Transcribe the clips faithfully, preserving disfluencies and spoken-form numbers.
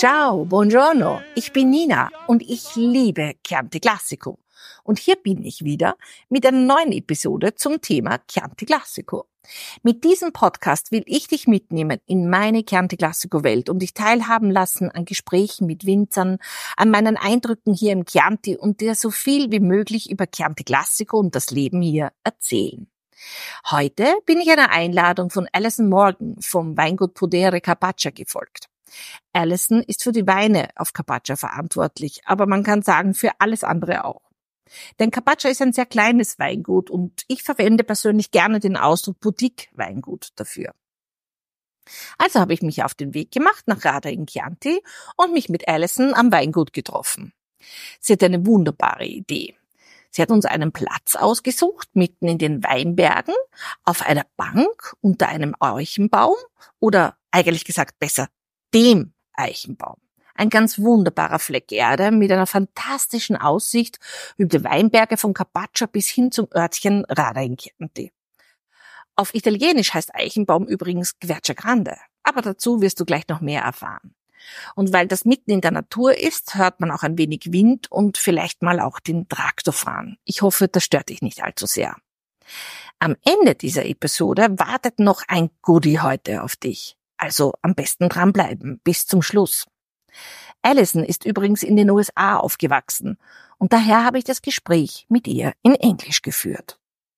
Ciao, buongiorno, ich bin Nina und ich liebe Chianti Classico. Und hier bin ich wieder mit einer neuen Episode zum Thema Chianti Classico. Mit diesem Podcast will ich dich mitnehmen in meine Chianti Classico Welt und dich teilhaben lassen an Gesprächen mit Winzern, an meinen Eindrücken hier im Chianti und dir so viel wie möglich über Chianti Classico und das Leben hier erzählen. Heute bin ich einer Einladung von Alison Morgan vom Weingut Podere Carpaccia gefolgt. Alison ist für die Weine auf Carpaccia verantwortlich, aber man kann sagen für alles andere auch. Denn Carpaccia ist ein sehr kleines Weingut und ich verwende persönlich gerne den Ausdruck Boutique-Weingut dafür. Also habe ich mich auf den Weg gemacht nach Radda in Chianti und mich mit Alison am Weingut getroffen. Sie hat eine wunderbare Idee. Sie hat uns einen Platz ausgesucht, mitten in den Weinbergen, auf einer Bank unter einem Eichenbaum oder eigentlich gesagt besser, dem Eichenbaum. Ein ganz wunderbarer Fleck Erde mit einer fantastischen Aussicht über die Weinberge von Carpaccia bis hin zum Örtchen Radda in Chianti. Auf Italienisch heißt Eichenbaum übrigens Quercia Grande, aber dazu wirst du gleich noch mehr erfahren. Und weil das mitten in der Natur ist, hört man auch ein wenig Wind und vielleicht mal auch den Traktor fahren. Ich hoffe, das stört dich nicht allzu sehr. Am Ende dieser Episode wartet noch ein Goodie heute auf dich. Also am besten dranbleiben, bis zum Schluss. Alison ist übrigens in den U S A aufgewachsen und daher habe ich das Gespräch mit ihr in Englisch geführt.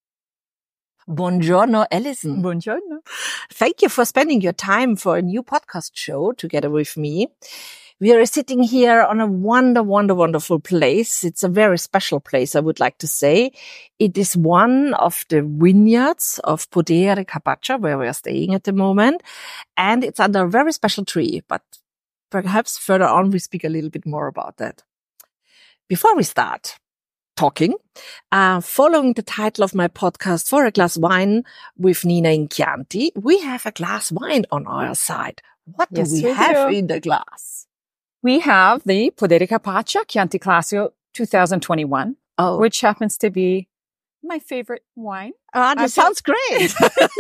Buongiorno, Alison. Buongiorno. Thank you for spending your time for a new podcast show together with me. We are sitting here on a wonder, wonder, wonderful place. It's a very special place, I would like to say. It is one of the vineyards of Podere Carpaccia, where we are staying at the moment. And it's under a very special tree, but perhaps further on we speak a little bit more about that. Before we start talking, uh, following the title of my podcast, For a Glass Wine with Nina in Chianti, we have a glass wine on our side. What Yes, do we, we have do. in the glass? We have the Podere Carpaccia Chianti Classico twenty twenty-one, Oh, which happens to be my favorite wine. ah, that I sounds great.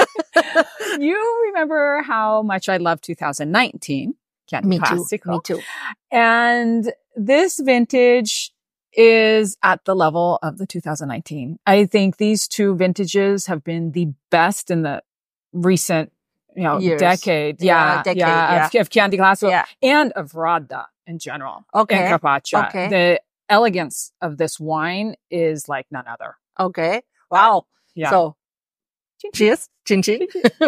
You remember how much I love two thousand nineteen Chianti Me too. Classico. Me too. And this vintage is at the level of the two thousand nineteen. I think these two vintages have been the best in the recent, you know, Years. decade. Yeah, Yeah, decade, yeah, Of, of Chianti Classico Yeah. and of Radda in general. Okay. And Carpaccia. Okay. The elegance of this wine is like none other. Okay. Wow. Yeah. So, cheers. Chin chin.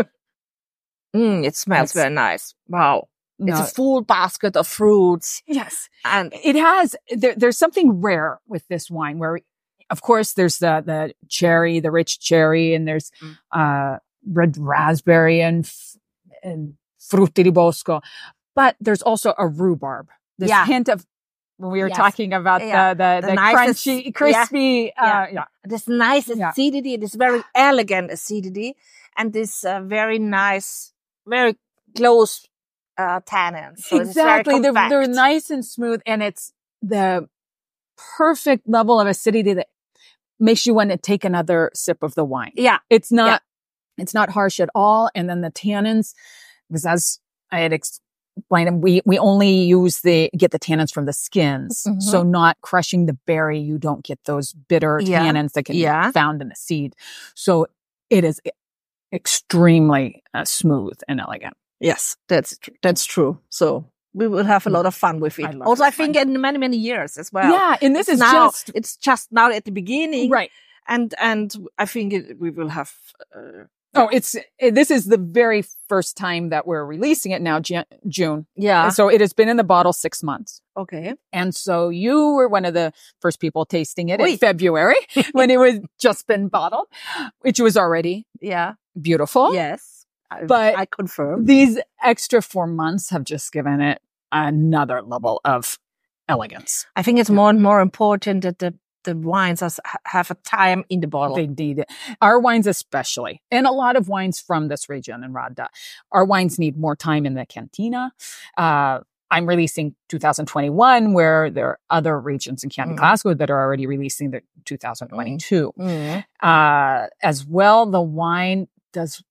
mm, it smells Yes. very nice. Wow. No. It's a full basket of fruits. Yes. And It has, there, there's something rare with this wine where, of course, there's the, the cherry, the rich cherry, and there's, Mm. uh, red raspberry and, f- and frutti di bosco. But there's also a rhubarb. This Yeah. hint of, when we were Yes. talking about Yeah. the, the, The the, nicest- crunchy, crispy, Yeah. uh, yeah. this nice Yeah. acidity, this very elegant acidity, and this uh, very nice, very close uh, tannins. So it's very Exactly. They're, they're compact. nice and smooth, and it's the perfect level of acidity that makes you want to take another sip of the wine. Yeah. It's not, it's not harsh at all. And then the tannins, because as I had explained, we, we only use the, get the tannins from the skins. Mhm. So not crushing the berry, you don't get those bitter Yeah. tannins that can Yeah. be found in the seed. So it is extremely uh, smooth and elegant. Yes, that's tr- that's true. So we will have a lot of fun with it. I love also, this I think wine. in many many years as well. yeah. And this It's is now, just, it's just now at the beginning, right. And and I think it, we will have. Uh, Oh, it's, this is the very first time that we're releasing it now, Jan- June. yeah. So it has been in the bottle six months. Okay. And so you were one of the first people tasting it Oui. in February when it was just been bottled, which was already Yeah. beautiful. Yes. I, But I confirm. These extra four months have just given it another level of elegance. I think it's more and more important that the the wines are, have a time in the bottle. They need it. Our wines especially, and a lot of wines from this region in Radda, our wines need more time in the cantina. Uh, I'm releasing two thousand twenty-one, where there are other regions in Chianti Mm. Classico that are already releasing the two thousand twenty-two. Mm. Uh, as well, the wine does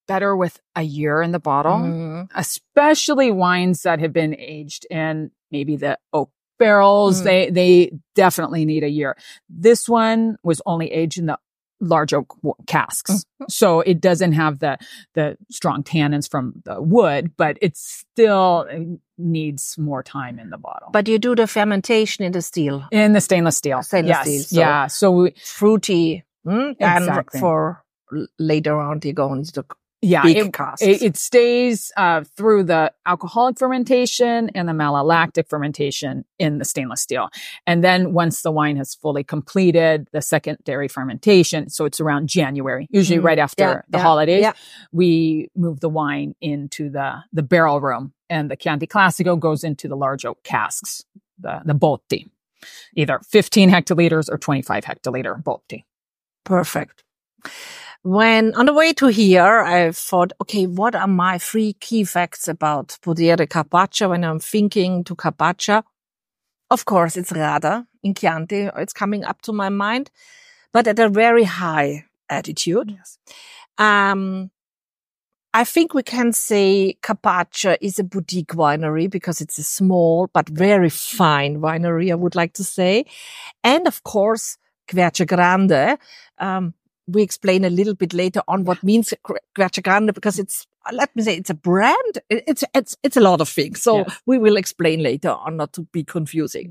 better with a year in the bottle, Mm. especially wines that have been aged in maybe the oak barrels. Mm. They, they definitely need a year. This one was only aged in the large oak w- casks. Mm-hmm. So it doesn't have the, the strong tannins from the wood, but it still needs more time in the bottle. But you do the fermentation in the steel. In the stainless steel. Stainless yes. steel, so- yeah. So we, Fruity. Mm? Exactly. And for l- later on, you go into the yeah, big it, casks. it, it stays uh, through the alcoholic fermentation and the malolactic fermentation in the stainless steel. And then once the wine has fully completed the secondary fermentation, so it's around January, usually Mm. right after Yeah, the yeah, holidays, yeah. we move the wine into the, the barrel room, and the Chianti Classico goes into the large oak casks, the, the botti, either fifteen hectoliters or twenty-five hectoliter botti. Perfect. When on the way to here, I thought, okay, what are my three key facts about Podere Carpaccia when I'm thinking to Carpaccia? Of course, it's Rada in Chianti. It's coming up to my mind, but at a very high altitude. Yes. Um, I think we can say Carpaccia is a boutique winery because it's a small but very fine winery, I would like to say. And of course, Quercia Grande. Um, we explain a little bit later on what means Quercia Grande because it's, let me say, it's a brand. It's, it's, it's a lot of things. So Yes. we will explain later on, not to be confusing.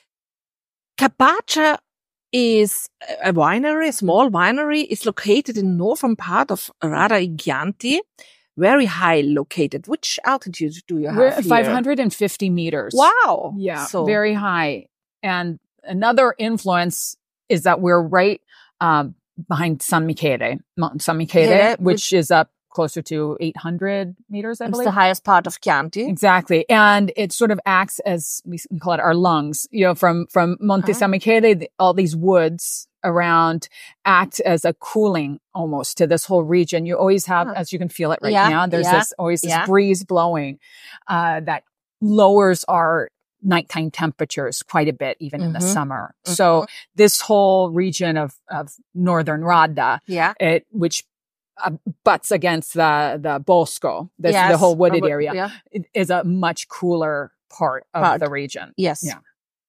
Carpaccia is a winery, a small winery. It's located in northern part of Rada in Chianti, very high located. Which altitude do you have We're here? five hundred fifty meters. Wow. Yeah, So very high. And another influence is that we're right um, behind San Michele, Mountain San Michele, Yeah, which is up closer to eight hundred meters, I it's believe. the highest part of Chianti. Exactly. And it sort of acts as, we call it our lungs, you know, from, from Monte Ah. San Michele, the, all these woods around act as a cooling almost to this whole region. You always have, Ah. as you can feel it right Yeah, now, there's yeah, this, always this yeah. breeze blowing, uh, that lowers our nighttime temperatures quite a bit, even in the Mhm. summer. So this whole region of, of northern Radda, Yeah. it, which uh, butts against the, the Bosco, this, the Yes. whole wooded Uh, area, Yeah. it is a much cooler part of Part. the region. Yes. Yeah.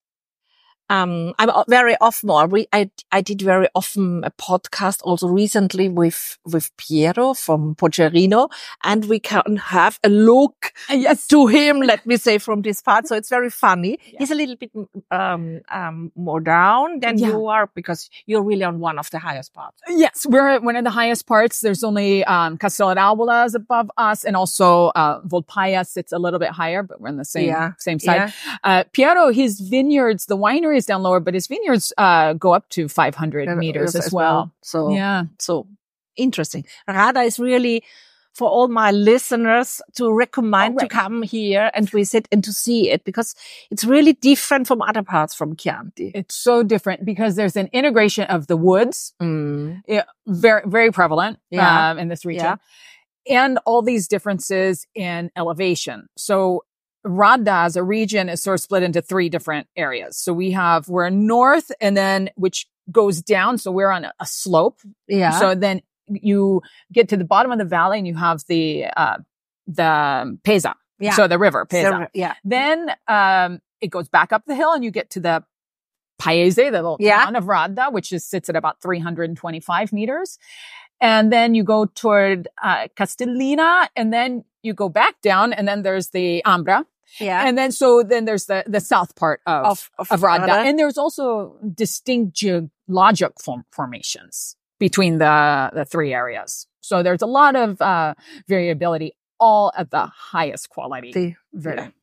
Um, I'm o- very often, or re- I, I did very often a podcast also recently with, with Piero from Pogerino, and we can have a look Yes. to him, let me say, from this part. So it's very funny. Yeah. He's a little bit, um, um, more down than Yeah. you are because you're really on one of the highest parts. Yes, we're at one of the highest parts. There's only um, Castello d'Avola is above us, and also uh, Volpaia sits a little bit higher, but we're on the same Yeah. same side. Yeah. Uh, Piero, his vineyards, the winery is down lower, but his vineyards uh, go up to five hundred Uh, meters as as well. So, Yeah. so interesting. Rada is really for all my listeners to recommend Oh, right. to come here and visit and to see it because it's really different from other parts from Chianti. It's so different because there's an integration of the woods, Mm. yeah, very very prevalent Yeah. um, in this region, and all these differences in elevation. So Radda as a region is sort of split into three different areas. So we have, we're north and then, which goes down. So we're on a, a slope. Yeah. So then you get to the bottom of the valley and you have the, uh, the Pesa. Yeah. So the river, Pesa. So, yeah. Then, um, it goes back up the hill and you get to the Paese, the little Yeah. town of Radda, which is, sits at about three hundred twenty-five meters. And then you go toward, uh, Castellina, and then you go back down, and then there's the Ambra. Yeah. And then, so then there's the, the south part of, Of- of, of Radda. Radda. And there's also distinct geologic form, formations between the, the three areas. So there's a lot of, uh, variability, all at the highest quality. The- Very- yeah.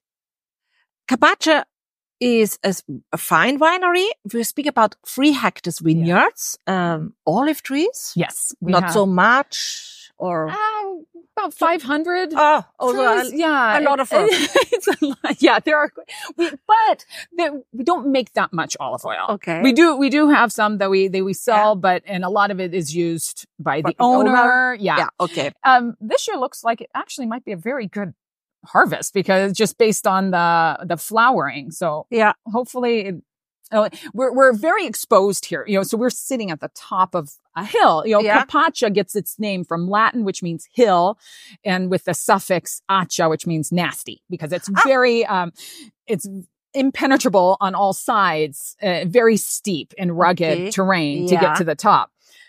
Carpaccia is a, s- a fine winery. We speak about three hectares vineyards, um, olive trees, Yes. we not have- so much, or Uh, about five hundred. oh, also trees. a- yeah, a lot of it- it's a lot. Yeah, there are, we, but there, we don't make that much olive oil. okay. We do, we do have some that we, that we sell, but, and a lot of it is used by By the the owner? owner. Yeah. yeah. Okay. Um, this year looks like it actually might be a very good harvest because just based on the, the flowering. So Yeah. hopefully it, Uh, we're we're very exposed here, you know. So we're sitting at the top of a hill. You know, Yeah. Capaccia gets its name from Latin, which means hill, and with the suffix accia, which means nasty, because it's Ah. very um, it's impenetrable on all sides, uh, very steep and rugged Okay. terrain to Yeah. get to the top.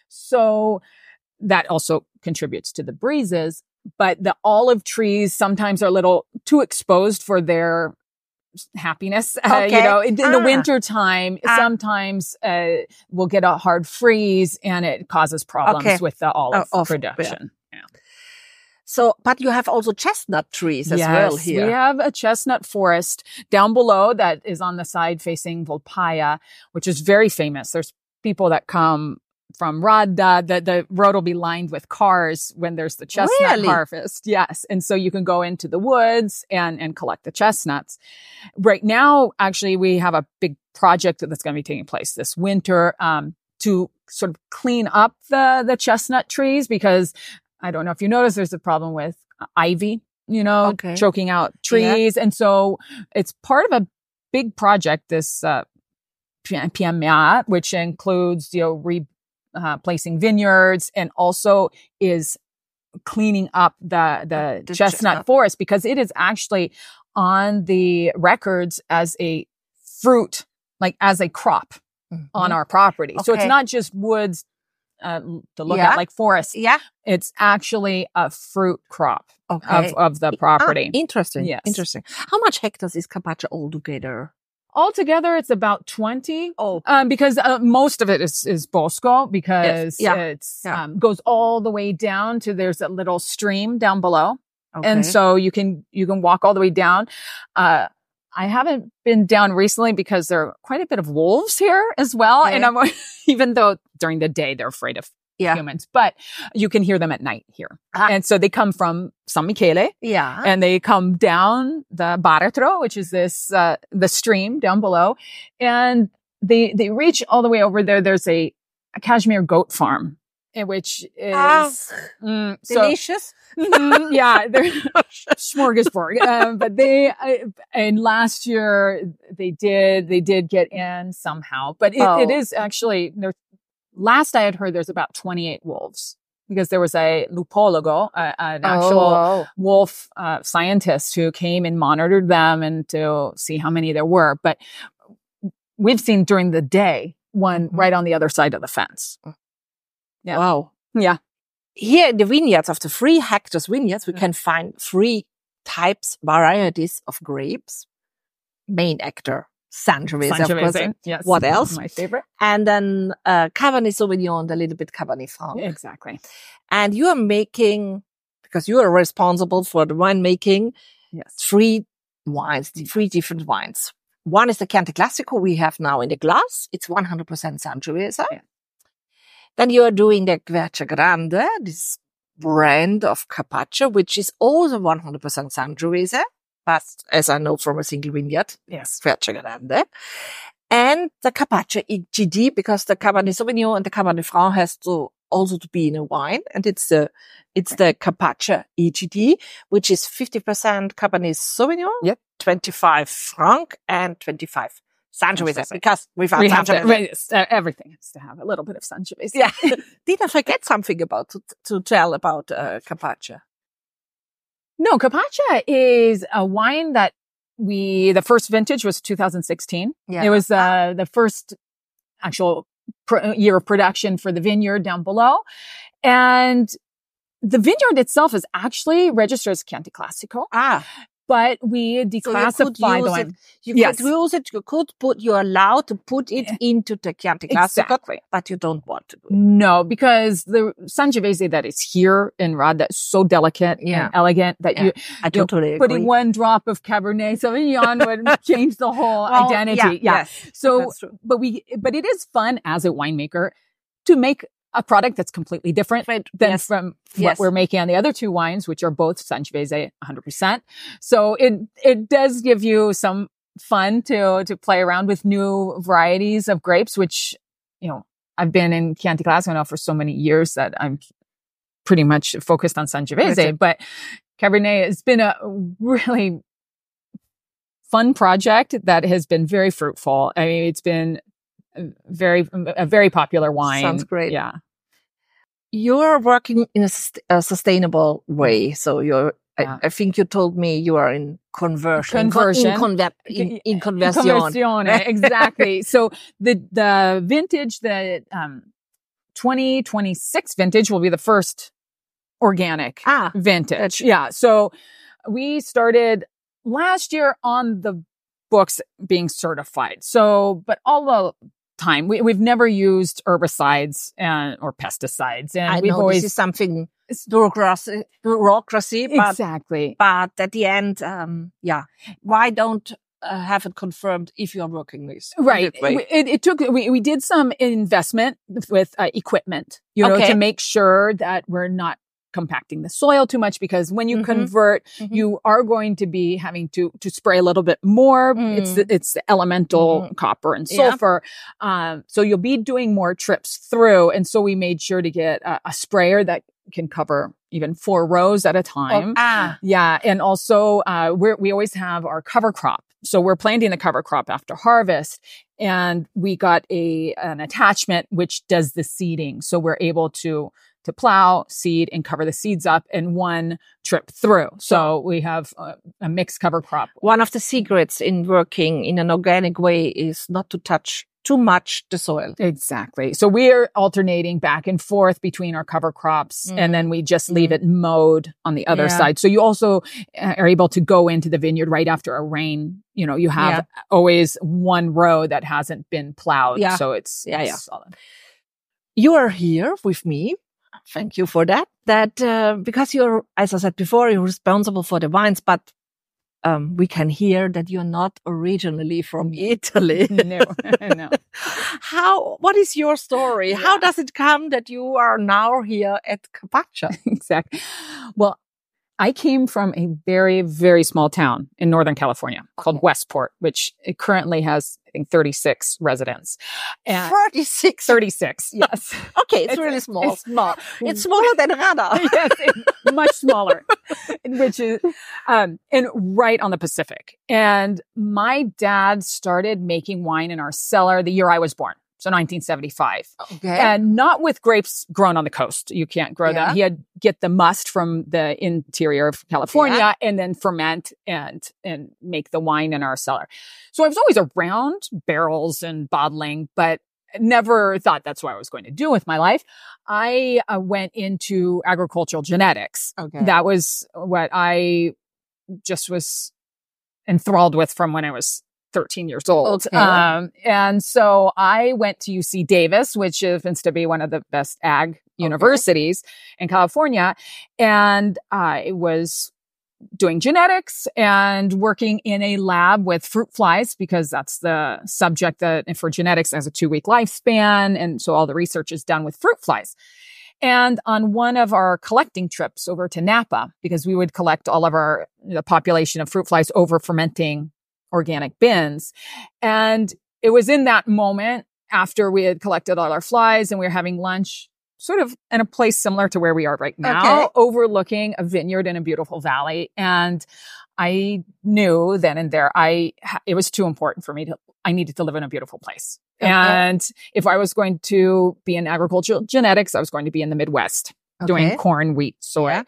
So that also contributes to the breezes. But the olive trees sometimes are a little too exposed for their happiness. Uh, you Okay. know, in, in the Ah. winter time, Ah. sometimes uh, we'll get a hard freeze and it causes problems Okay. with the olive Oh, of- production. Yeah. So, but you have also chestnut trees as well here. We have a chestnut forest down below that is on the side facing Volpaia, which is very famous. There's people that come from Radda. The, the road will be lined with cars when there's the chestnut Really? harvest. Yes. And so you can go into the woods and, and collect the chestnuts. Right now, actually, we have a big project that's going to be taking place this winter, um, to sort of clean up the, the chestnut trees, because I don't know if you notice, there's a problem with uh, ivy, you know, Okay. choking out trees. And so it's part of a big project, this, uh, P M A, which includes, you know, re, uh, placing vineyards, and also is cleaning up the, the, The chestnut chestnut. forest, because it is actually on the records as a fruit, like as a crop on our property. So it's Okay. not just woods, uh, to look Yeah. at like forests. Yeah. It's actually a fruit crop Okay. of, of the property. Ah, interesting. Yes. Interesting. How much hectares is Capaccia altogether? Altogether, it's about twenty. Oh. Um, because uh, most of it is, is Bosco, because Yes. Yeah. it's, Yeah. um, goes all the way down to, there's a little stream down below. Okay. And so you can, you can walk all the way down. Uh, I haven't been down recently because there are quite a bit of wolves here as well. Okay. And I'm, even though during the day they're afraid of Yeah. humans, but you can hear them at night here. Ah. And so they come from San Michele, Yeah. and they come down the Baratro, which is this, uh, the stream down below. And they, they reach all the way over there. There's a, a cashmere goat farm, in which is, Ah, mm, so, delicious. mm, yeah, they're smorgasbord. Um, but they, uh, and last year they did, they did get in somehow, but it, Oh. it is actually, there, last I had heard, there's about twenty-eight wolves, because there was a lupologo, uh, an actual Oh. wolf uh, scientist who came and monitored them and to see how many there were. But we've seen during the day one Mhm. right on the other side of the fence. Yeah. Wow. Yeah. Here in the vineyards of the three hectares vineyards, we Yeah. can find three types, varieties of grapes. Main actor, Sangiovese, of course. Sangiovese. Yes. What else? My favorite. And then uh, Cabernet Sauvignon and a little bit Cabernet Franc. Exactly. And you are making, because you are responsible for the winemaking, Yes. three wines, three different wines. One is the Chianti Classico we have now in the glass. It's one hundred percent Sangiovese. Yeah. Then you are doing the Quercia Grande, this brand of Capaccia, which is also one hundred percent Sangiovese, but as I know from a single vineyard, Yes. Quercia Grande. And the Capaccia E G D, because the Cabernet Sauvignon and the Cabernet Franc has to also to be in a wine. And it's the, it's the Capaccia E G D, which is fifty percent Cabernet Sauvignon, Yep. twenty-five Franc, and twenty-five Sangiovese, Sangiovese. because without We have to, Sangiovese. right, it's, uh, everything has to have a little bit of Sangiovese. Yeah. Did I forget something about, to, to tell about, uh, Capaccia? No, Capaccia is a wine that we, the first vintage was two thousand sixteen. Yeah. It was, uh, the first actual pr- year of production for the vineyard down below. And the vineyard itself is actually registered as Chianti Classico, Ah. but we So you could declassify the use wine. it. You Yes. could use it. You could put. You're allowed to put it Yeah. into the Chianti Classico, Exactly. but you don't want to do it. No, because the Sangiovese that is here in Radda is so delicate Yeah. and elegant that Yeah. you, I you know, totally putting agree. one drop of Cabernet Sauvignon would change the whole Well, identity. Yeah. Yeah. Yes, So, that's true. but we, but it is fun as a winemaker to make a product that's completely different But than yes. from Yes. what we're making on the other two wines, which are both Sangiovese one hundred percent. So it, it does give you some fun to, to play around with new varieties of grapes, which, you know, I've been in Chianti Classico now for so many years that I'm pretty much focused on Sangiovese, That's it. but Cabernet has been a really fun project that has been very fruitful. I mean, it's been a very, a very popular wine. Sounds great. Yeah. You're working in a, a sustainable way. So you're, Yeah. I, I think you told me you are in conversion. Conversion. In, conver- in, in conversion. Conversione, exactly. So the, the vintage, the, um, twenty twenty-six vintage will be the first organic ah, vintage. Yeah. So we started last year on the books being certified. So, but all the time we, we've never used herbicides and or pesticides, and I we've know always this is something bureaucracy, bureaucracy, but exactly. But at the end, um, yeah, why don't uh, have it confirmed if you're working this right? way? It, it took we we did some investment with uh, equipment, you know, Okay. to make sure that we're not compacting the soil too much, because when you Mhm. convert, Mhm. you are going to be having to to spray a little bit more. Mm. It's the, it's the elemental Mhm. copper and Yeah. sulfur. Um, so you'll be doing more trips through. And so we made sure to get a, a sprayer that can cover even four rows at a time. Oh, ah, Yeah. And also, uh, we're, we always have our cover crop. So we're planting the cover crop after harvest, and we got a, an attachment which does the seeding. So we're able to, to plow, seed, and cover the seeds up in one trip through. So we have a, a mixed cover crop. one of the secrets in working in an organic way is not to touch too much the soil. Exactly. So we're alternating back and forth between our cover crops, Mm. and then we just leave Mm. it mowed on the other Yeah. side. So you also uh, are able to go into the vineyard right after a rain. You know, you have Yeah. always one row that hasn't been plowed. Yeah. So it's, Yeah, it's yeah. solid. You are here with me. Thank you for that. That uh, because you're, as I said before, you're responsible for the wines, but um, we can hear that you're not originally from Italy. No, no. How? What is your story? Yeah. How does it come that you are now here at Capaccia? Exactly. Well, I came from a very, very small town in Northern California called Westport, which it currently has, I think, thirty-six residents. And Thirty-six. thirty-six, yes. Okay, it's, really small. It's small. It's smaller than Rada. Yes, it's much smaller, which is, um, and right on the Pacific. And my dad started making wine in our cellar the year I was born. So nineteen seventy-five. Okay. And not with grapes grown on the coast. You can't grow Yeah. them. He had get the must from the interior of California Yeah. and then ferment and, and make the wine in our cellar. So I was always around barrels and bottling, but never thought that's what I was going to do with my life. I uh, went into agricultural genetics. Okay. That was what I just was enthralled with from when I was thirteen years old. Okay. Um, and so I went to U C Davis, which happens to be one of the best ag universities in California. And I was doing genetics and working in a lab with fruit flies, because that's the subject that for genetics has a two week lifespan. And so all the research is done with fruit flies. And on one of our collecting trips over to Napa, because we would collect all of our, the population of fruit flies over fermenting organic bins. And it was in that moment after we had collected all our flies and we were having lunch, sort of in a place similar to where we are right now, Okay. overlooking a vineyard in a beautiful valley. And I knew then and there, I, it was too important for me to, I needed to live in a beautiful place. Okay. And if I was going to be in agricultural genetics, I was going to be in the Midwest. Doing Okay. corn, wheat, soy. Yeah.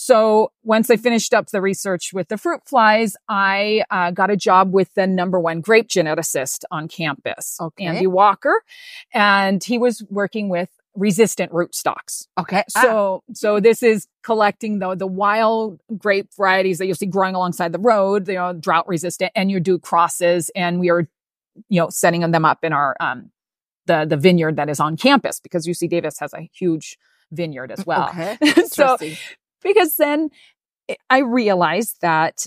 So once I finished up the research with the fruit flies, I uh, got a job with the number one grape geneticist on campus, Okay. Andy Walker, and he was working with resistant rootstocks. Okay. Ah. So, so this is collecting the the wild grape varieties that you'll see growing alongside the road, you know, drought resistant, and you do crosses, and we are, you know, setting them up in our um the the vineyard that is on campus, because U C Davis has a huge vineyard as well. Okay. So, Interesting. because then I realized that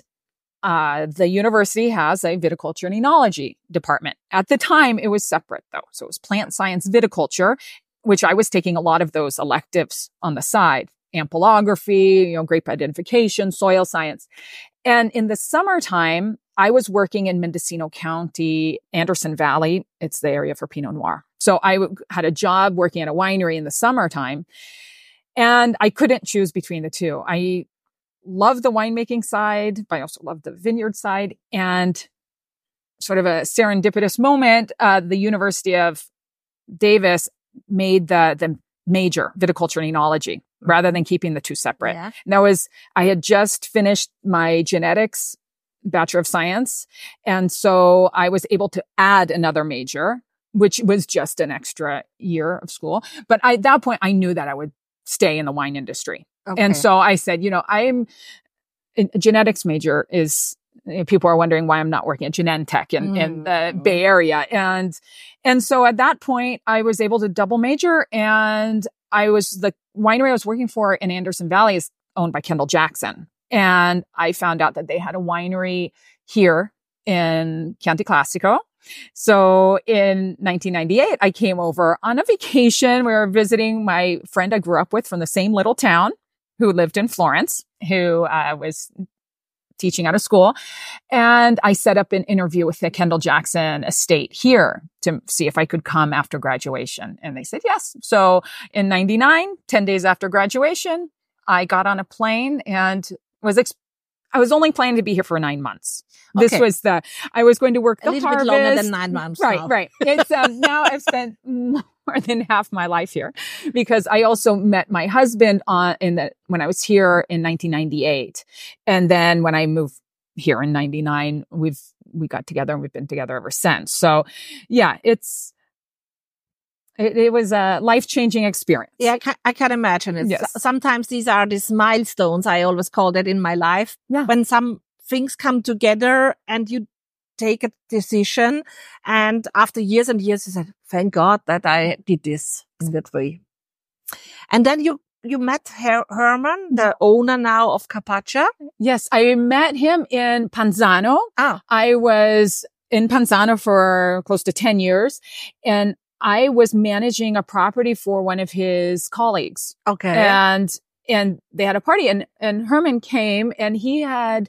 uh, the university has a viticulture and enology department. At the time, it was separate though. So it was plant science viticulture, which I was taking a lot of those electives on the side, ampelography, you know, grape identification, soil science. And in the summertime, I was working in Mendocino County, Anderson Valley. It's the area for Pinot Noir. So I w- had a job working at a winery in the summertime, and I couldn't choose between the two. I love the winemaking side, but I also love the vineyard side. And sort of a serendipitous moment, uh, the University of Davis made the, the major viticulture and enology rather than keeping the two separate. Yeah. And that was, I had just finished my genetics Bachelor of Science. And so I was able to add another major, which was just an extra year of school. But I, at that point, I knew that I would stay in the wine industry. Okay. And so I said, you know, I'm a genetics major is, people are wondering why I'm not working at Genentech in, mm. in the Bay Area. And, and so at that point, I was able to double major, and I was, the winery I was working for in Anderson Valley is owned by Kendall Jackson. And I found out that they had a winery here in Chianti Classico. So in nineteen ninety-eight, I came over on a vacation. We were visiting my friend I grew up with from the same little town who lived in Florence, who uh, was teaching out of school. And I set up an interview with the Kendall Jackson estate here to see if I could come after graduation. And they said yes. So in ninety-nine, ten days after graduation, I got on a plane and was, ex- I was only planning to be here for nine months. This okay. was the, I was going to work the a little harvest. bit longer than nine months. Right, now. right. It's, um, now I've spent more than half my life here, because I also met my husband on, in the, when I was here in nineteen ninety-eight. And then when I moved here in ninety-nine, we've, we got together and we've been together ever since. So yeah, it's, It, it was a life-changing experience. Yeah, I can, I can imagine it. Yes. Sometimes these are these milestones, I always call that in my life. Yeah. When some things come together and you take a decision, and after years and years, you said, thank God that I did this in that way. And then you, you met Her- Herman, the owner now of Capaccia. Yes, I met him in Panzano. Ah. I was in Panzano for close to ten years, and I was managing a property for one of his colleagues. Okay. And, and they had a party, and, and Herman came, and he had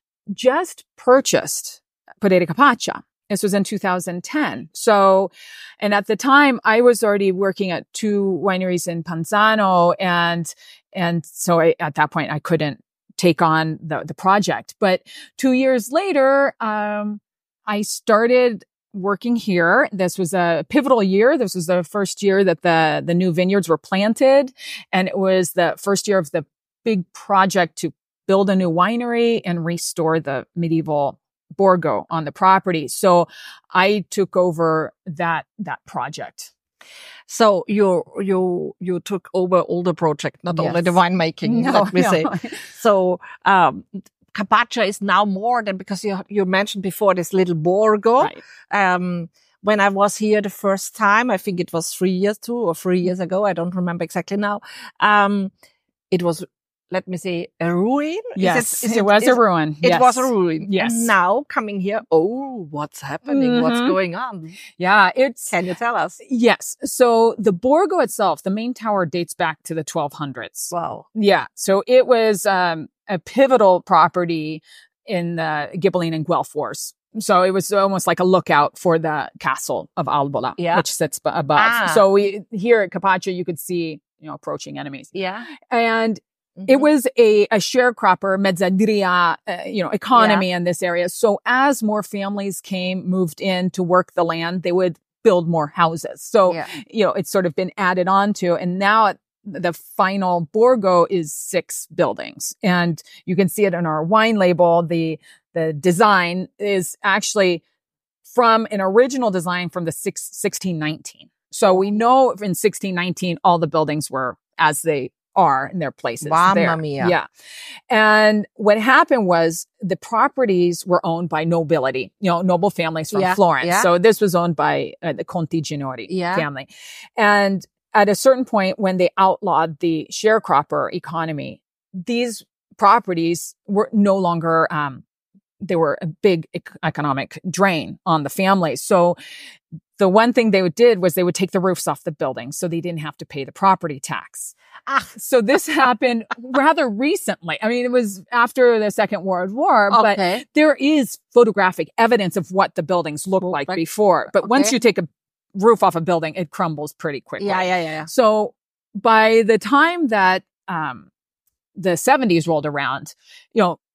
just purchased Bodega Capaccia. This was in two thousand ten. So, and at the time I was already working at two wineries in Panzano. And, and so I, at that point I couldn't take on the, the project. But two years later, um, I started working here. This was a pivotal year. This was the first year that the, the new vineyards were planted. And it was the first year of the big project to build a new winery and restore the medieval Borgo on the property. So I took over that, that project. So you, you, you took over all the project, not Yes. only the winemaking, No, let me no. say. So, um, Capaccia is now more than, because you, you mentioned before this little Borgo. Right. Um, when I was here the first time, I think it was three years, two or three years ago. I don't remember exactly now. Um, it was, let me say, a ruin. Yes, Is it, is it was is, a ruin. It Yes. was a ruin. Yes. And now coming here, oh, what's happening? Mm-hmm. What's going on? Yeah, it's, Can you tell us? yes. So the Borgo itself, the main tower dates back to the twelve hundreds. Wow. Yeah. So it was, um, a pivotal property in the Ghibelline and Guelph Wars. So it was almost like a lookout for the castle of Albola, Yeah. which sits b- above. Ah. So we, here at Capaccia, you could see, you know, approaching enemies. Yeah. And Mhm. it was a, a sharecropper, mezzadria, uh, you know, economy in this area. So as more families came, moved in to work the land, they would build more houses. So, Yeah. you know, it's sort of been added on to. And now it, the final Borgo is six buildings. And you can see it in our wine label. The, the design is actually from an original design from the six, sixteen nineteen. So we know in sixteen nineteen, all the buildings were as they are in their places. Mamma there. mia. Yeah. And what happened was the properties were owned by nobility, you know, noble families from Yeah, Florence. yeah. So this was owned by uh, the Conti Ginori Yeah. family. And at a certain point, when they outlawed the sharecropper economy, these properties were no longer, um, they were a big ec- economic drain on the families. So the one thing they did was they would take the roofs off the buildings so they didn't have to pay the property tax. Ah. So this happened rather recently. I mean, it was after the Second World War, but Okay. there is photographic evidence of what the buildings looked like Like- before. But once okay. you take a roof off a building, it crumbles pretty quickly. Yeah, yeah, yeah, yeah. So by the time that um, the seventies rolled around, you know,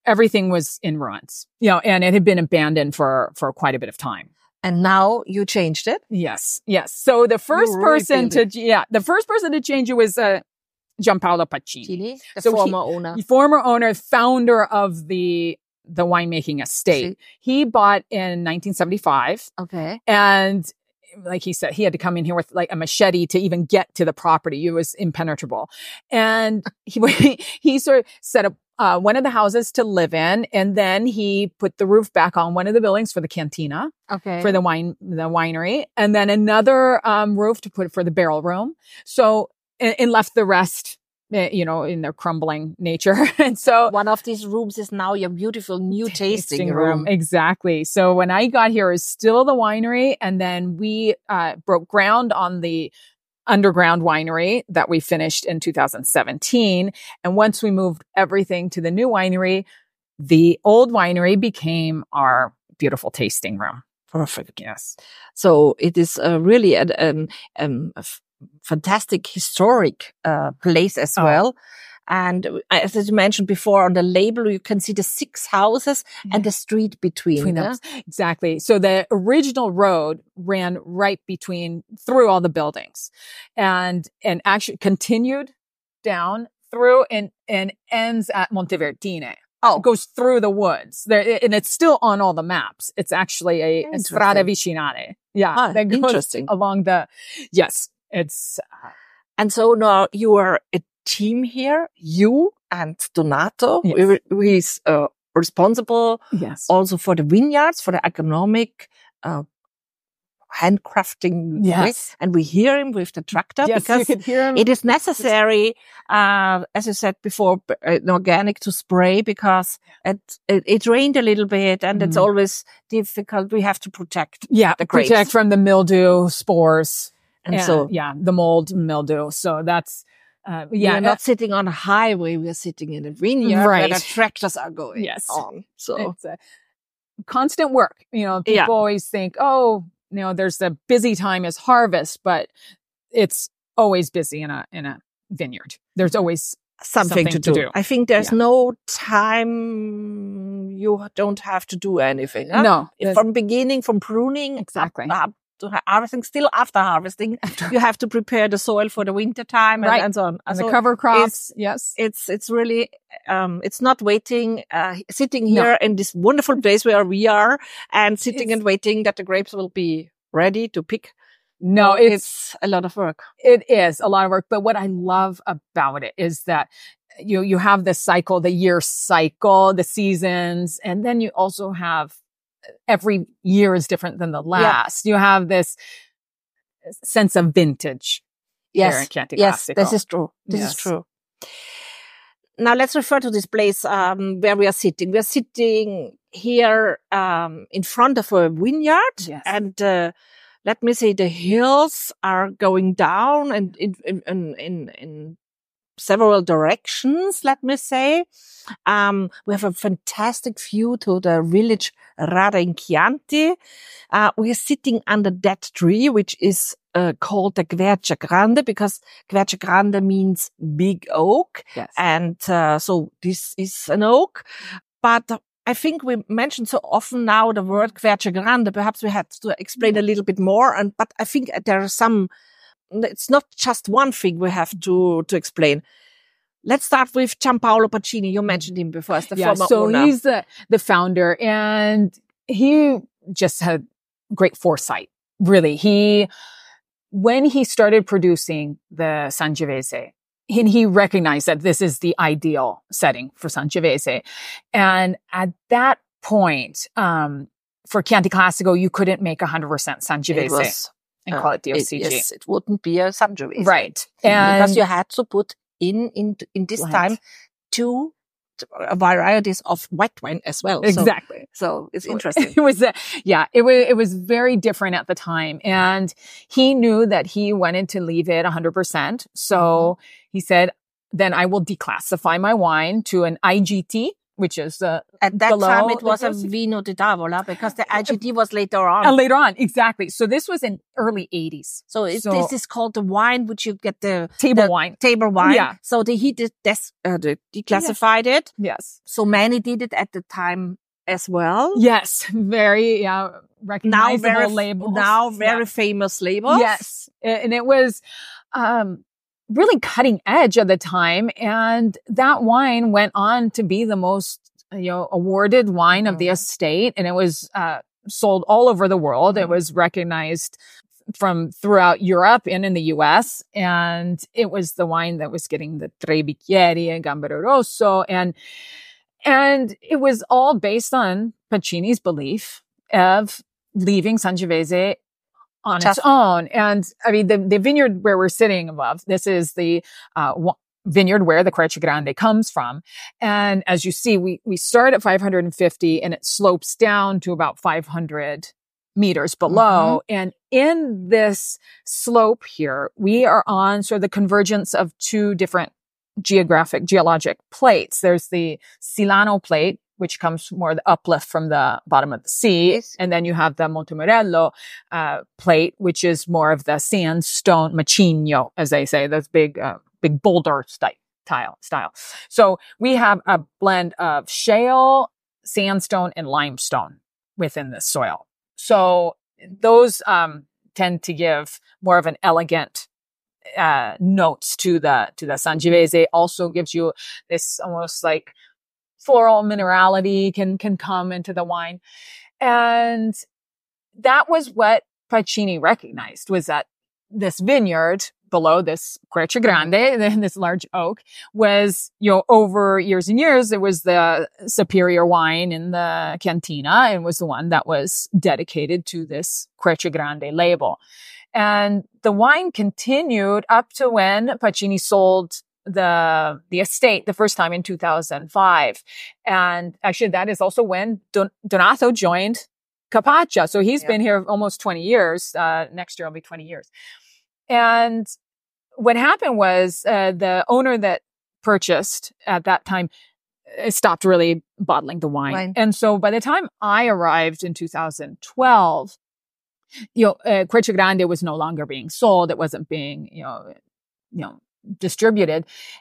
everything was in ruins, you know, and it had been abandoned for, for quite a bit of time. And now you changed it? Yes. Yes. So the first You person to, rebuilt yeah, the first person to change it was, uh, Giampaolo Pacini, Chile, the So former he- owner. former owner, founder of the, the winemaking estate. He bought in nineteen seventy-five. Okay. And like he said, he had to come in here with like a machete to even get to the property. It was impenetrable. And he, he sort of set up uh, one of the houses to live in. And then he put the roof back on one of the buildings for the cantina, Okay. for the wine, the winery. And then another um, roof to put for the barrel room. So, and, and left the rest, uh, you know, in their crumbling nature. And so One of these rooms is now your beautiful new tasting, room. Exactly. So when I got here, it was still the winery. And then we uh, broke ground on the underground winery that we finished in two thousand seventeen. And once we moved everything to the new winery, the old winery became our beautiful tasting room. Perfect. Yes. So it is uh, really a, um, um, a f- fantastic historic uh, place as Oh. well. And uh, as you mentioned before, on the label, you can see the six houses and the street between, Between yeah? them. Exactly. So the original road ran right between, through all the buildings and, and actually continued down through and, and ends at Montevertine. Oh, It goes through the woods there, and it's still on all the maps. It's actually a, a Interesting. strada vicinale. Yeah. Ah, that goes interesting. along the, yes, it's, uh, and so now you are a team here, you and Donato, Yes. who who is uh, responsible yes. also for the vineyards, for the agronomic uh, handcrafting. way. Yes. And we hear him with the tractor Yes, you because could hear him. it is necessary, uh, as you said before, b- uh, organic to spray because it, it, it rained a little bit and it's Mhm. always difficult. We have to protect. yeah. the grapes. Protect from the mildew spores. And And so yeah, the mold mildew. So that's, uh, we yeah. are not sitting on a highway. We are sitting in a vineyard where Right. the tractors are going Yes. on. So It's a constant work. You know, people Yeah. always think, oh, you know, there's the busy time is harvest, but it's always busy in a, in a vineyard. There's always, something, something to, to do. do. I think there's Yeah. no time you don't have to do anything. huh? no, there's- From beginning, from pruning Exactly. up, up to ha- harvesting, still after harvesting, you have to prepare the soil for the winter time and, Right. and so on. and So the cover crops. Yes. it's it's really um it's not waiting uh sitting No. here in this wonderful place where we are and sitting It's- and waiting that the grapes will be ready to pick. No, So it's, a lot of work. it is a lot of work. But what I love about it is that you, you have the cycle, the year cycle, the seasons, and then you also have every year is different than the last. You have this sense of vintage. here in Yes, Chianti yes, Classico. this is true. This Yes. is true. Now let's refer to this place um, where we are sitting. We are sitting here um, in front of a vineyard, Yes. and uh, let me say the hills are going down and in in in, in, in several directions. Let me say um, we have a fantastic view to the village Rada in Chianti. Uh, we are sitting under that tree, which is uh, called the Quercia Grande because Quercia Grande means big oak. Yes. And uh, so this is an oak. But I think we mentioned so often now the word Quercia Grande. Perhaps we had to explain a little bit more. And but I think there are some, it's not just one thing we have to, to explain. Let's start with Giampaolo Pacini. You mentioned him before as the yeah, former so owner. he's the, the founder, and he just had great foresight. Really, he when he started producing the Sangiovese, and he recognized that this is the ideal setting for Sangiovese, and at that point, um, for Chianti Classico, you couldn't make one hundred percent It Sangiovese was, and uh, call it D O it, C G. yes, it wouldn't be a Sangiovese. Right, Because and you had to put in, in, in this Right. time two uh, varieties of white wine as well. So, exactly. so it's interesting. It was, uh, yeah, it was, it was very different at the time. And he knew that he wanted to leave it one hundred percent. So he said, then I will declassify my wine to an I G T, which is uh, at that below time it was a the- Vino di Tavola because the I G T was later on. uh, later on, exactly. So this was in early eighties. So, it, So- this is called the wine, which you get the Table the wine. table wine. Yeah. So they he did des- uh, they declassified it. Yes. So many did it at the time as well. Yes. Very, yeah, Now recognizable very labels. now very Yeah. famous labels. Yes. And it was um, really cutting edge at the time. And that wine went on to be the most, you know, awarded wine of the Mhm. estate. And it was uh, sold all over the world. Mhm. It was recognized from throughout Europe and in the U S. And it was the wine that was getting the Tre Bicchieri and Gambero Rosso. And, and it was all based on Pacini's belief of leaving Sangiovese on Just- its own. And I mean, the, the vineyard where we're sitting above, this is the, uh, wa- vineyard where the Quercia Grande comes from. And as you see, we, we start at five hundred fifty and it slopes down to about five hundred meters below. And in this slope here, we are on sort of the convergence of two different geographic, geologic plates. There's the Silano plate, which comes more the uplift from the bottom of the sea. Yes. And then you have the Montemorello uh, plate, which is more of the sandstone, macigno, as they say, those big, uh, big boulder style, tile, style. So we have a blend of shale, sandstone, and limestone within the soil. So those um, tend to give more of an elegant uh, notes to the to the Sangiovese. Also gives you this almost like floral minerality can can come into the wine, and that was what Pacini recognized, was that this vineyard below this Quercia Grande, this large oak, was, you know, over years and years, it was the superior wine in the cantina and was the one that was dedicated to this Quercia Grande label. And the wine continued up to when Pacini sold the the estate the first time in two thousand five. And actually that is also when Don- Donato joined Capaccia. So he's Yeah. been here almost twenty years. Uh, next year will be twenty years. And what happened was uh, the owner that purchased at that time uh, stopped really bottling the wine. Wine. And so by the time I arrived in two thousand twelve, you know, uh, Quercia Grande was no longer being sold. It wasn't being, you know, you know, distributed.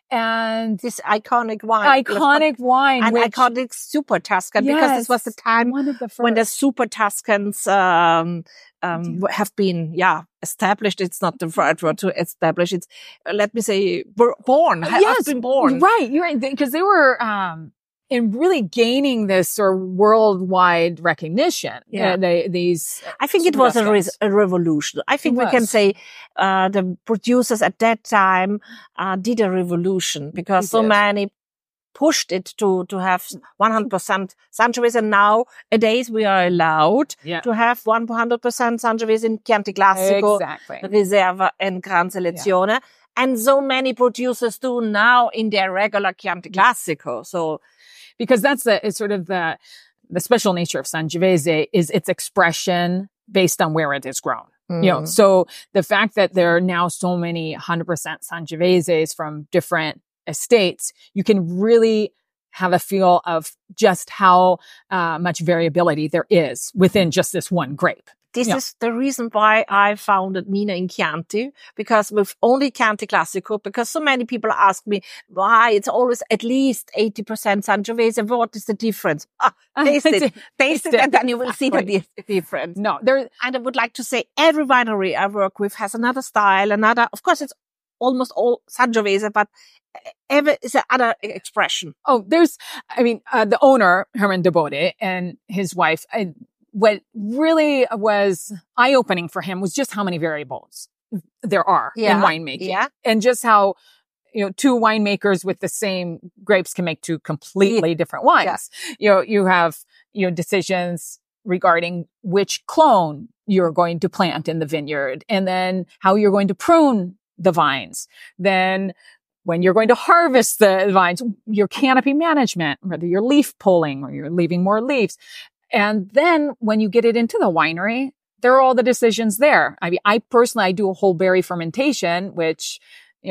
And This iconic wine. iconic wine, And which, iconic Super Tuscan, because this was the Yes, time one of the first. when the Super Tuscans um, um, have been, yeah, established. It's not the right word to establish. It's, uh, let me say, bor- born. Have Yes, been born. Right, you're right, because they were um in really gaining this sort of worldwide recognition. Yeah. Uh, they, these I think it Super was a, re- Tuscans. a revolution. I think It we can was. say uh, the producers at that time uh, did a revolution because They so did. many pushed it to to have one hundred percent Sangiovese, and nowadays we are allowed Yeah, to have one hundred percent Sangiovese in Chianti Classico, exactly. Riserva, and Gran Selezione. And so many producers do now in their regular Chianti Classico. So Because that's the, it's sort of the, the special nature of Sangiovese is its expression based on where it is grown. You know, mm, so the fact that there are now so many one hundred percent Sangioveses from different estates, you can really have a feel of just how uh, much variability there is within just this one grape. this Yeah. is the reason why I founded Mina in Chianti, because with only Chianti Classico, because so many people ask me why it's always at least eighty percent Sangiovese. What is the difference? Ah, taste it, taste it, and then you will see the Right. di- difference. No, there, And I would like to say every winery I work with has another style, another, of course it's almost all Sangiovese, but every is another expression. oh, there's, I mean, uh, the owner, Herman de Bode, and his wife, uh, what really was eye-opening for him was just how many variables there are Yeah. in winemaking. Yeah. And just how, you know, two winemakers with the same grapes can make two completely different wines. You know, you have, you know, decisions regarding which clone you're going to plant in the vineyard, and then how you're going to prune the vines. Then when you're going to harvest the vines, your canopy management, whether you're leaf pulling or you're leaving more leaves. And then when you get it into the winery, there are all the decisions there. I mean, I personally, I do a whole berry fermentation, which, you know,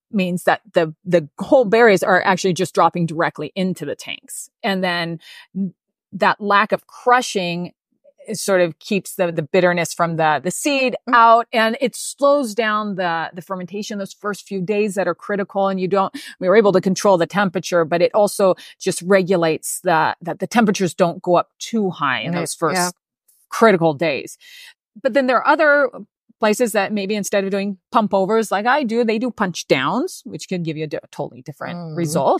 means that the, the whole berries are actually just dropping directly into the tanks. And then that lack of crushing it sort of keeps the, the bitterness from the, the seed out, and it slows down the, the fermentation those first few days that are critical. And you don't, we were able to control the temperature, but it also just regulates the, that the temperatures don't go up too high in those first yeah. critical days. But then there are other places that maybe instead of doing pump overs like I do, they do punch downs, which can give you a di- totally different mm, result.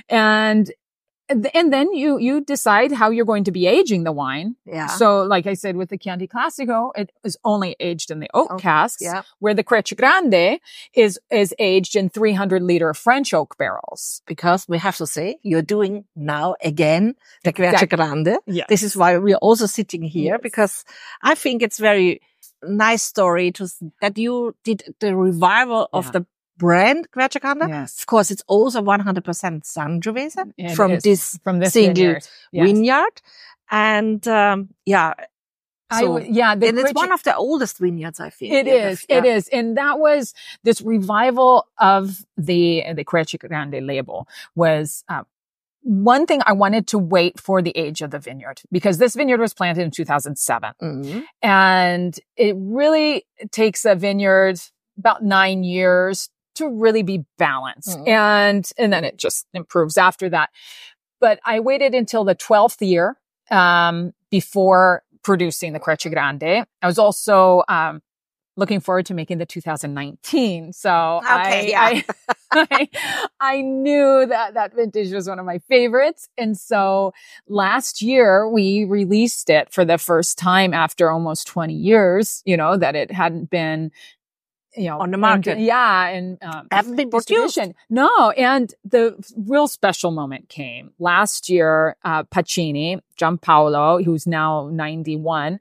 And And then you, you decide how you're going to be aging the wine. Yeah. So, like I said, with the Chianti Classico, it is only aged in the oak oh, casks, yeah. where the Crece Grande is, is aged in three hundred liter French oak barrels. Because we have to say, you're doing now again the Crece exactly. Grande. Yes. This is why we're also sitting here, yes. because I think it's very nice story to, that you did the revival yeah. of the brand Crece Grande. Yes. Of course, it's also one hundred percent Sangiovese it from is. this, from this single vineyard. Yes. vineyard. And, um, yeah. So, I, yeah, and it's one of the oldest vineyards, I think. It yeah, is. yeah. It is. And that was this revival of the, the Crece Grande label was, um, one thing I wanted to wait for the age of the vineyard, because this vineyard was planted in two thousand seven. Mm-hmm. And it really takes a vineyard about nine years to really be balanced. Mm-hmm. And, and then it just improves after that. But I waited until the twelfth year, um, before producing the Crece Grande. I was also, um, looking forward to making the two thousand nineteen. So okay, I, yeah. I, I, I knew that that vintage was one of my favorites. And so last year we released it for the first time after almost twenty years, you know, that it hadn't been, you know, on the market. And, yeah. And, um, haven't been produced. No. And the real special moment came last year. Uh, Pacini, Gianpaolo, who's now ninety-one,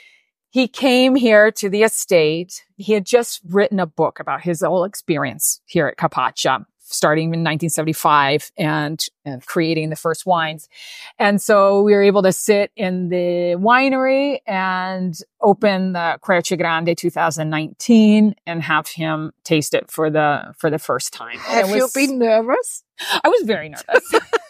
he came here to the estate. He had just written a book about his whole experience here at Capaccia, starting in nineteen seventy-five and, and creating the first wines. And so we were able to sit in the winery and open the Crece Grande two thousand nineteen and have him taste it for the, for the first time. Have was, you been nervous? I was very nervous.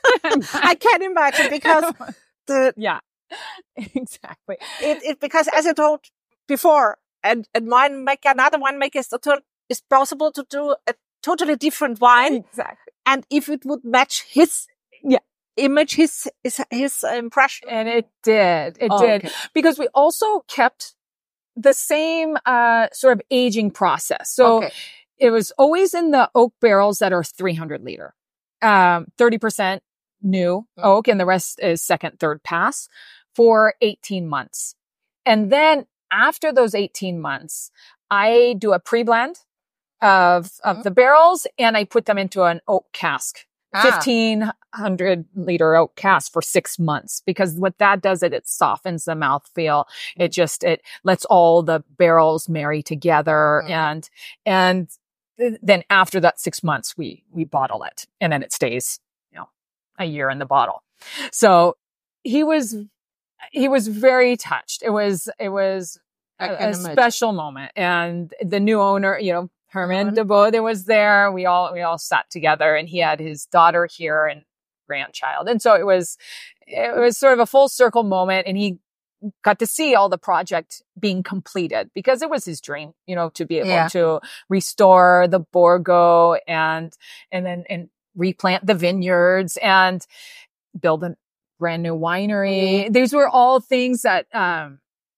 I can imagine, because the, yeah, exactly. It, it, because as I told before, and, and winemaker, another winemaker is, is possible to do a totally different wine. Exactly. And if it would match his yeah. image, his, his, his impression. And it did. It oh, did. okay. Because we also kept the same, uh, sort of aging process. So okay. it was always in the oak barrels that are three hundred liter, um, thirty percent new mm-hmm. oak, and the rest is second, third pass for eighteen months. And then after those eighteen months, I do a pre-blend of, of mm-hmm. the barrels, and I put them into an oak cask, ah. fifteen hundred liter oak cask for six months. Because what that does, it, it softens the mouthfeel. It just, it lets all the barrels marry together. Mm-hmm. And, and th- then after that six months, we, we bottle it, and then it stays, you know, a year in the bottle. So he was, he was very touched. It was, it was a, a special moment. And the new owner, you know, Herman mm-hmm. de Bode was there. We all, we all sat together, and he had his daughter here and grandchild. And so it was, it was sort of a full circle moment, and he got to see all the project being completed, because it was his dream, you know, to be able yeah. to restore the Borgo and, and then, and replant the vineyards and build a brand new winery. Mm-hmm. These were all things that, um,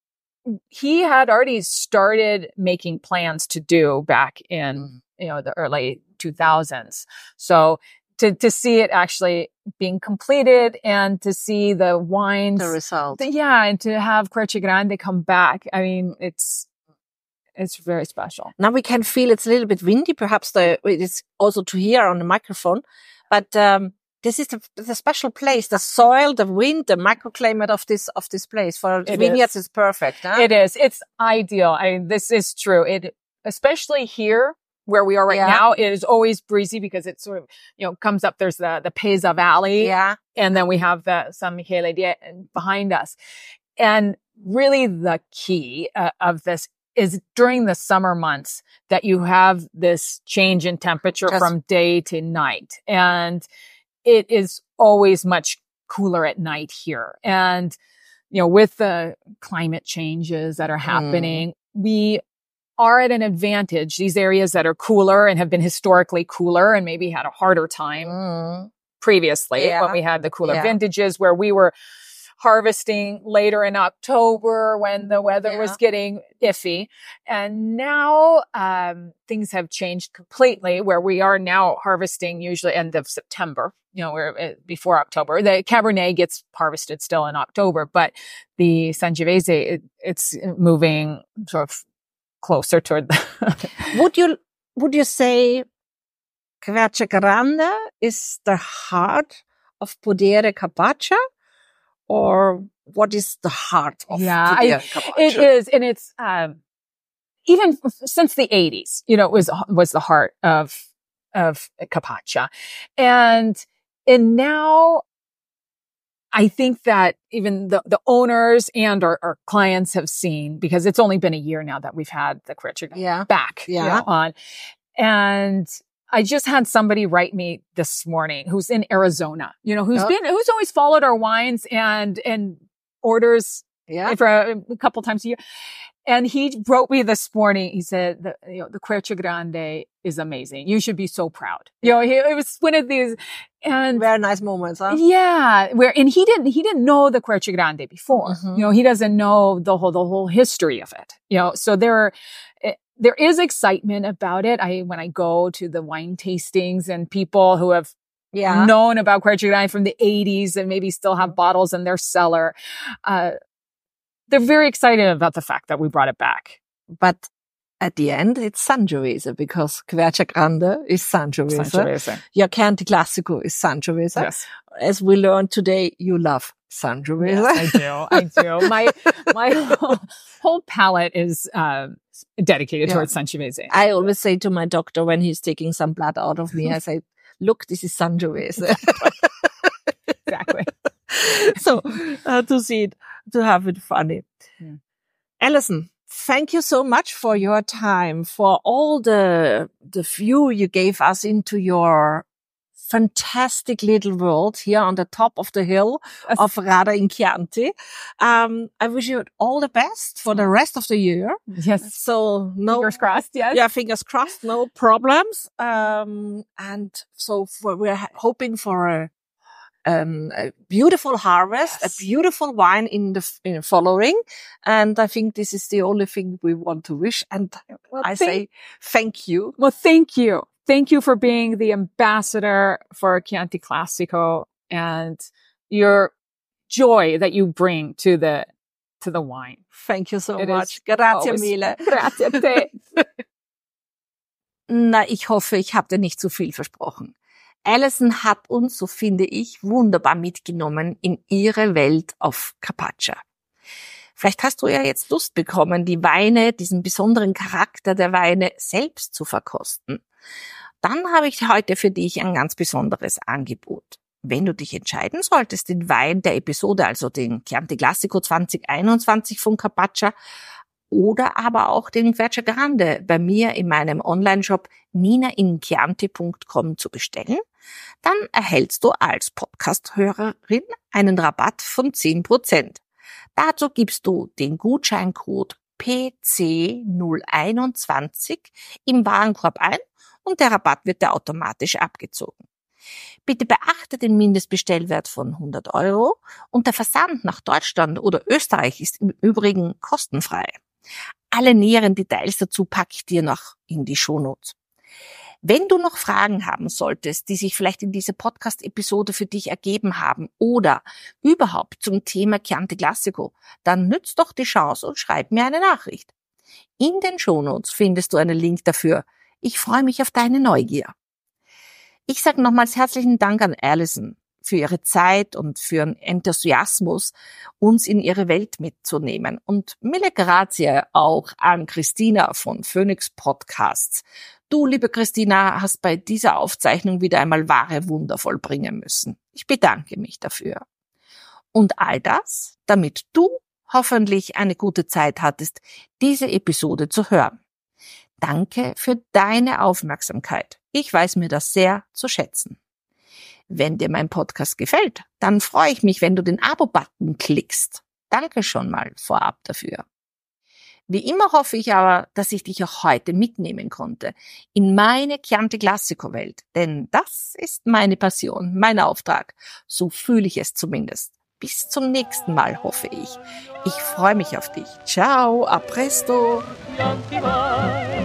he had already started making plans to do back in, mm. you know, the early two thousands. So to, to see it actually being completed, and to see the wines, the result. The, yeah. And to have Crece Grande come back. I mean, it's, it's very special. Now we can feel it's a little bit windy. Perhaps the, it's also to hear on the microphone, but, um, this is the, the special place, the soil, the wind, the microclimate of this, of this place for it vineyards is. is perfect. Huh? It is. It's ideal. I mean, this is true. It, especially here where we are right yeah. now, it is always breezy, because it sort of, you know, comes up. There's the, the Pesa Valley. Yeah. And then we have the San Michele behind us. And really the key uh, of this is during the summer months that you have this change in temperature Just, from day to night. And it is always much cooler at night here. And, you know, with the climate changes that are happening, mm. we are at an advantage. These areas that are cooler and have been historically cooler and maybe had a harder time mm. previously yeah. when we had the cooler yeah. vintages where we were harvesting later in October when the weather yeah. was getting iffy. And now um, things have changed completely where we are now harvesting usually end of September, you know, we're uh, before October. The Cabernet gets harvested still in October, but the Sangiovese, it, it's moving sort of closer toward the Would you, would you say Quercia Grande is the heart of Podere Capaccia? Or what is the heart of yeah, I, it is. And it's, um, even f- since the eighties, you know, it was, was the heart of, of Capaccia. And, and now I think that even the, the owners and our, our clients have seen, because it's only been a year now that we've had the Quercia yeah. back yeah. you know, on. And I just had somebody write me this morning who's in Arizona, you know, who's oh. been, who's always followed our wines and, and orders yeah. for a, a couple times a year. And he wrote me this morning. He said, the, you know, the Quercia Grande is amazing. You should be so proud. You know, he, it was one of these and very nice moments, huh? Yeah. Where, and he didn't, he didn't know the Quercia Grande before, mm-hmm. you know, he doesn't know the whole, the whole history of it, you know, so there are, there is excitement about it. I, when I go to the wine tastings and people who have yeah. known about Quercia Grande from the eighties and maybe still have bottles in their cellar, uh, they're very excited about the fact that we brought it back. But at the end, it's Sangiovese because Quercia Grande is Sangiovese. Sangiovese. Your Chianti Classico is Sangiovese. Yes. As we learned today, you love Sangiovese. Yes, I do. I do. My, my whole, whole palate is, uh, dedicated yeah. towards Sangiovese. I always say to my doctor when he's taking some blood out of me, I say, look, this is Sangiovese. Exactly. So, uh, to see it, to have it funny. Yeah. Alison, thank you so much for your time, for all the, the view you gave us into your fantastic little world here on the top of the hill yes. of Radda in Chianti. Um, I wish you all the best for the rest of the year. Yes. So no. Fingers crossed, yes. Yeah, fingers crossed, no problems. Um, and so for, we're hoping for a, um, a beautiful harvest, yes. a beautiful wine in the, in the following. And I think this is the only thing we want to wish. And well, I thank, say thank you. Well, thank you. Thank you for being the ambassador for Chianti Classico and your joy that you bring to the, to the wine. Thank you so it much. Grazie mille. Grazie a te. Na, ich hoffe, ich habe dir nicht zu viel versprochen. Alison hat uns, so finde ich, wunderbar mitgenommen in ihre Welt auf Capaccia. Vielleicht hast du ja jetzt Lust bekommen, die Weine, diesen besonderen Charakter der Weine selbst zu verkosten. Dann habe ich heute für dich ein ganz besonderes Angebot. Wenn du dich entscheiden solltest, den Wein der Episode, also den Chianti Classico zwanzig einundzwanzig von Capaccia oder aber auch den Quercia Grande bei mir in meinem Online-Shop nina in chianti punkt com zu bestellen, dann erhältst du als Podcast-Hörerin einen Rabatt von zehn Prozent. Dazu gibst du den Gutscheincode P C null einundzwanzig im Warenkorb ein und der Rabatt wird dir automatisch abgezogen. Bitte beachte den Mindestbestellwert von hundert Euro und der Versand nach Deutschland oder Österreich ist im Übrigen kostenfrei. Alle näheren Details dazu packe ich dir noch in die Shownotes. Wenn du noch Fragen haben solltest, die sich vielleicht in dieser Podcast-Episode für dich ergeben haben oder überhaupt zum Thema Chianti Classico, dann nütz doch die Chance und schreib mir eine Nachricht. In den Shownotes findest du einen Link dafür. Ich freue mich auf deine Neugier. Ich sage nochmals herzlichen Dank an Alison für ihre Zeit und für ihren Enthusiasmus, uns in ihre Welt mitzunehmen. Und mille grazie auch an Christina von Phoenix Podcasts. Du, liebe Christina, hast bei dieser Aufzeichnung wieder einmal wahre Wunder vollbringen müssen. Ich bedanke mich dafür. Und all das, damit du hoffentlich eine gute Zeit hattest, diese Episode zu hören. Danke für deine Aufmerksamkeit. Ich weiß mir das sehr zu schätzen. Wenn dir mein Podcast gefällt, dann freue ich mich, wenn du den Abo-Button klickst. Danke schon mal vorab dafür. Wie immer hoffe ich aber, dass ich dich auch heute mitnehmen konnte in meine Chianti Classico Welt, denn das ist meine Passion, mein Auftrag. So fühle ich es zumindest. Bis zum nächsten Mal, hoffe ich. Ich freue mich auf dich. Ciao, a presto.